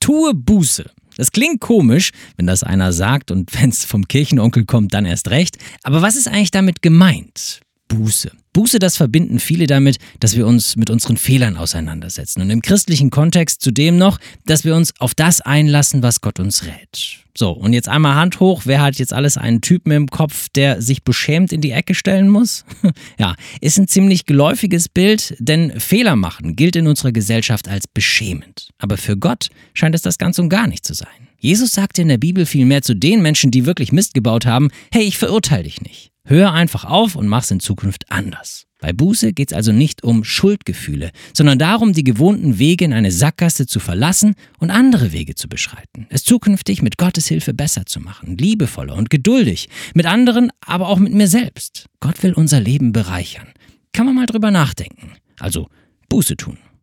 Tue Buße. Das klingt komisch, wenn das einer sagt und wenn es vom Kirchenonkel kommt, dann erst recht. Aber was ist eigentlich damit gemeint? Buße. Buße, das verbinden viele damit, dass wir uns mit unseren Fehlern auseinandersetzen. Und im christlichen Kontext zudem noch, dass wir uns auf das einlassen, was Gott uns rät. So, und jetzt einmal Hand hoch, wer hat jetzt alles einen Typen im Kopf, der sich beschämt in die Ecke stellen muss? Ja, ist ein ziemlich geläufiges Bild, denn Fehler machen gilt in unserer Gesellschaft als beschämend. Aber für Gott scheint es das ganz und gar nicht zu sein. Jesus sagte in der Bibel vielmehr zu den Menschen, die wirklich Mist gebaut haben, hey, ich verurteile dich nicht. Hör einfach auf und mach's in Zukunft anders. Bei Buße geht's also nicht um Schuldgefühle, sondern darum, die gewohnten Wege in eine Sackgasse zu verlassen und andere Wege zu beschreiten. Es zukünftig mit Gottes Hilfe besser zu machen, liebevoller und geduldig, mit anderen, aber auch mit mir selbst. Gott will unser Leben bereichern. Kann man mal drüber nachdenken. Also Buße tun.